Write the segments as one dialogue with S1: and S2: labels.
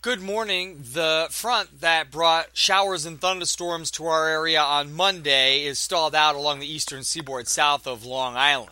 S1: Good morning. The front that brought showers and thunderstorms to our area on Monday is stalled out along the eastern seaboard south of Long Island.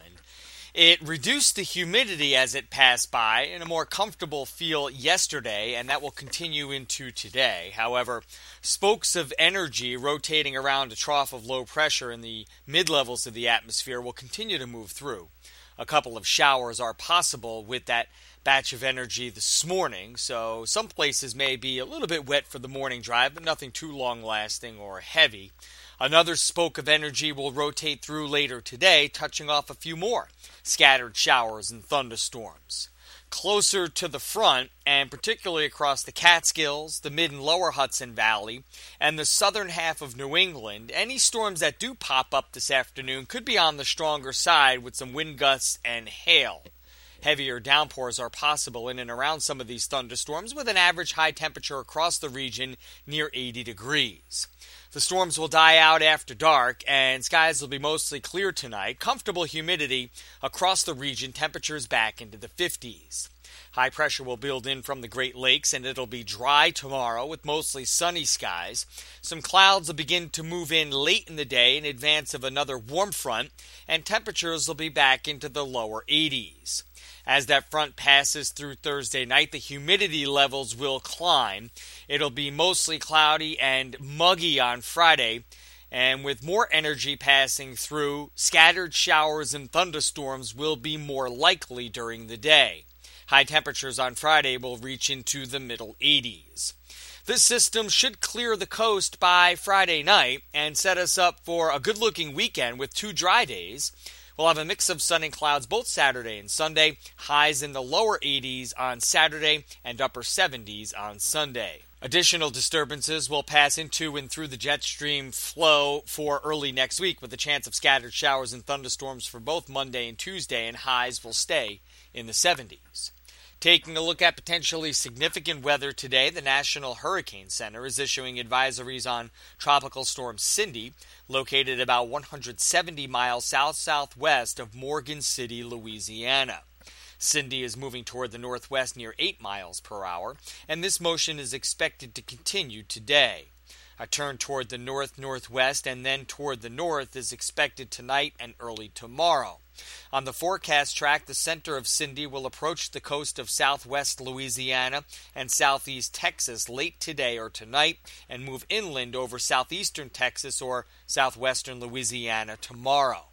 S1: It reduced the humidity as it passed by in a more comfortable feel yesterday, and that will continue into today. However, spokes of energy rotating around a trough of low pressure in the mid-levels of the atmosphere will continue to move through. A couple of showers are possible with that batch of energy this morning, so some places may be a little bit wet for the morning drive, but nothing too long-lasting or heavy. Another spoke of energy will rotate through later today, touching off a few more scattered showers and thunderstorms. Closer to the front, and particularly across the Catskills, the mid and lower Hudson Valley, and the southern half of New England, any storms that do pop up this afternoon could be on the stronger side with some wind gusts and hail. Heavier downpours are possible in and around some of these thunderstorms, with an average high temperature across the region near 80 degrees. The storms will die out after dark, and skies will be mostly clear tonight. Comfortable humidity across the region, temperatures back into the 50s. High pressure will build in from the Great Lakes, and it'll be dry tomorrow with mostly sunny skies. Some clouds will begin to move in late in the day in advance of another warm front, and temperatures will be back into the lower 80s. As that front passes through Thursday night, the humidity levels will climb. It'll be mostly cloudy and muggy on Friday, and with more energy passing through, scattered showers and thunderstorms will be more likely during the day. High temperatures on Friday will reach into the middle 80s. This system should clear the coast by Friday night and set us up for a good-looking weekend with 2 dry days. We'll have a mix of sun and clouds both Saturday and Sunday, highs in the lower 80s on Saturday and upper 70s on Sunday. Additional disturbances will pass into and through the jet stream flow for early next week, with a chance of scattered showers and thunderstorms for both Monday and Tuesday, and highs will stay in the 70s. Taking a look at potentially significant weather today, the National Hurricane Center is issuing advisories on Tropical Storm Cindy, located about 170 miles south-southwest of Morgan City, Louisiana. Cindy is moving toward the northwest near 8 miles per hour, and this motion is expected to continue today. A turn toward the north-northwest and then toward the north is expected tonight and early tomorrow. On the forecast track, the center of Cindy will approach the coast of southwest Louisiana and southeast Texas late today or tonight and move inland over southeastern Texas or southwestern Louisiana tomorrow.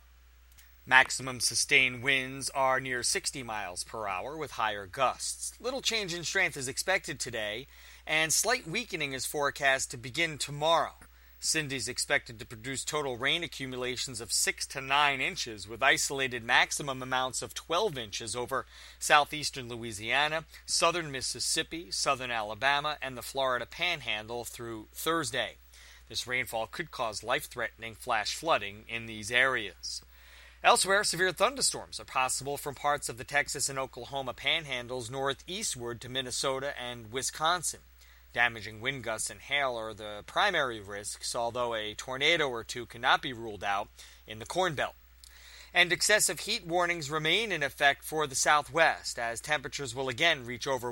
S1: Maximum sustained winds are near 60 miles per hour with higher gusts. Little change in strength is expected today, and slight weakening is forecast to begin tomorrow. Cindy is expected to produce total rain accumulations of 6 to 9 inches, with isolated maximum amounts of 12 inches over southeastern Louisiana, southern Mississippi, southern Alabama, and the Florida Panhandle through Thursday. This rainfall could cause life-threatening flash flooding in these areas. Elsewhere, severe thunderstorms are possible from parts of the Texas and Oklahoma panhandles northeastward to Minnesota and Wisconsin. Damaging wind gusts and hail are the primary risks, although a tornado or two cannot be ruled out in the Corn Belt. And excessive heat warnings remain in effect for the Southwest, as temperatures will again reach over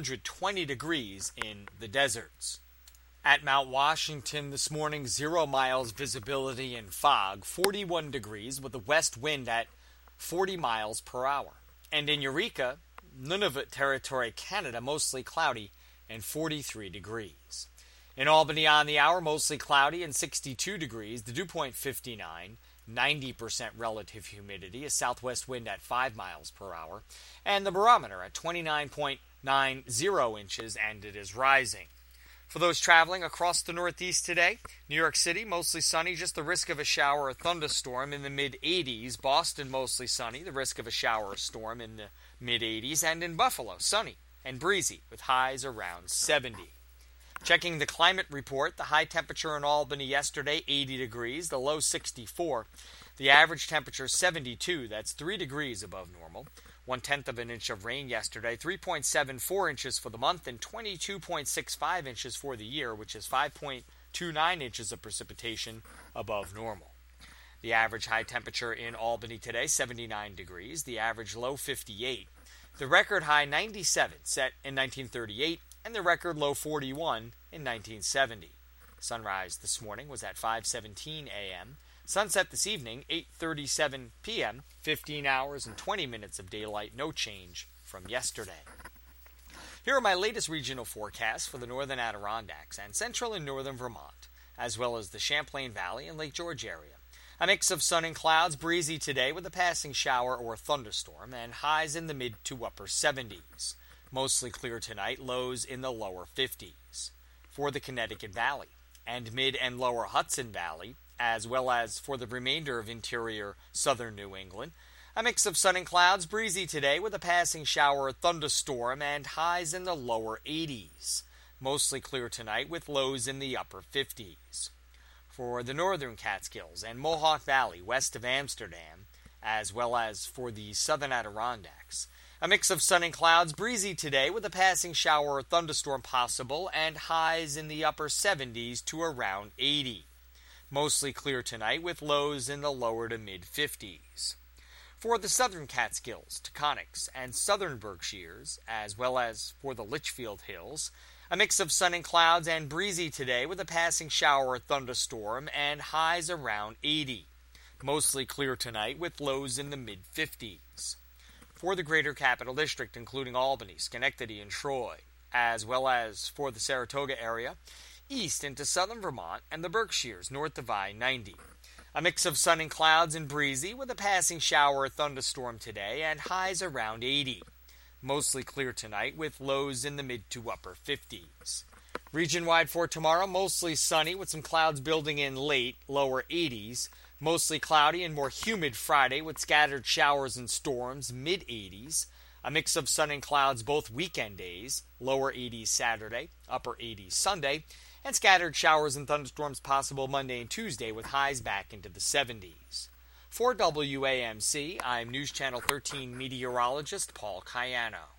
S1: 120 degrees in the deserts. At Mount Washington this morning, 0 miles visibility and fog, 41 degrees with a west wind at 40 miles per hour. And in Eureka, Nunavut Territory, Canada, mostly cloudy and 43 degrees. In Albany on the hour, mostly cloudy and 62 degrees, the dew point 59, 90% relative humidity, a southwest wind at 5 miles per hour, and the barometer at 29.90 inches, and it is rising. For those traveling across the Northeast today, New York City, mostly sunny, just the risk of a shower or thunderstorm in the mid-80s. Boston, mostly sunny, the risk of a shower or storm in the mid-80s. And in Buffalo, sunny and breezy with highs around 70. Checking the climate report, the high temperature in Albany yesterday, 80 degrees, the low 64. The average temperature 72, that's 3 degrees above normal. 1/10 of an inch of rain yesterday, 3.74 inches for the month, and 22.65 inches for the year, which is 5.29 inches of precipitation above normal. The average high temperature in Albany today, 79 degrees. The average low, 58. The record high, 97, set in 1938, and the record low 41 in 1970. Sunrise this morning was at 5:17 a.m. Sunset this evening, 8:37 p.m., 15 hours and 20 minutes of daylight, no change from yesterday. Here are my latest regional forecasts for the northern Adirondacks and central and northern Vermont, as well as the Champlain Valley and Lake George area. A mix of sun and clouds, breezy today with a passing shower or thunderstorm, and highs in the mid to upper 70s. Mostly clear tonight, lows in the lower 50s. For the Connecticut Valley and mid and lower Hudson Valley, as well as for the remainder of interior southern New England, a mix of sun and clouds, breezy today with a passing shower or thunderstorm, and highs in the lower 80s. Mostly clear tonight with lows in the upper 50s. For the northern Catskills and Mohawk Valley west of Amsterdam, as well as for the southern Adirondacks, a mix of sun and clouds, breezy today with a passing shower or thunderstorm possible, and highs in the upper 70s to around 80. Mostly clear tonight with lows in the lower to mid 50s. For the southern Catskills, Taconics, and southern Berkshires, as well as for the Litchfield Hills, a mix of sun and clouds and breezy today with a passing shower or thunderstorm, and highs around 80. Mostly clear tonight with lows in the mid-50s. For the greater Capital District, including Albany, Schenectady, and Troy, as well as for the Saratoga area, east into southern Vermont and the Berkshires north of I-90. A mix of sun and clouds and breezy with a passing shower or thunderstorm today, and highs around 80. Mostly clear tonight with lows in the mid to upper 50s. Region-wide for tomorrow, mostly sunny with some clouds building in late, lower 80s. Mostly cloudy and more humid Friday with scattered showers and storms, mid-80s. A mix of sun and clouds both weekend days, lower 80s Saturday, upper 80s Sunday, and scattered showers and thunderstorms possible Monday and Tuesday with highs back into the 70s. For WAMC, I'm News Channel 13 meteorologist Paul Cayano.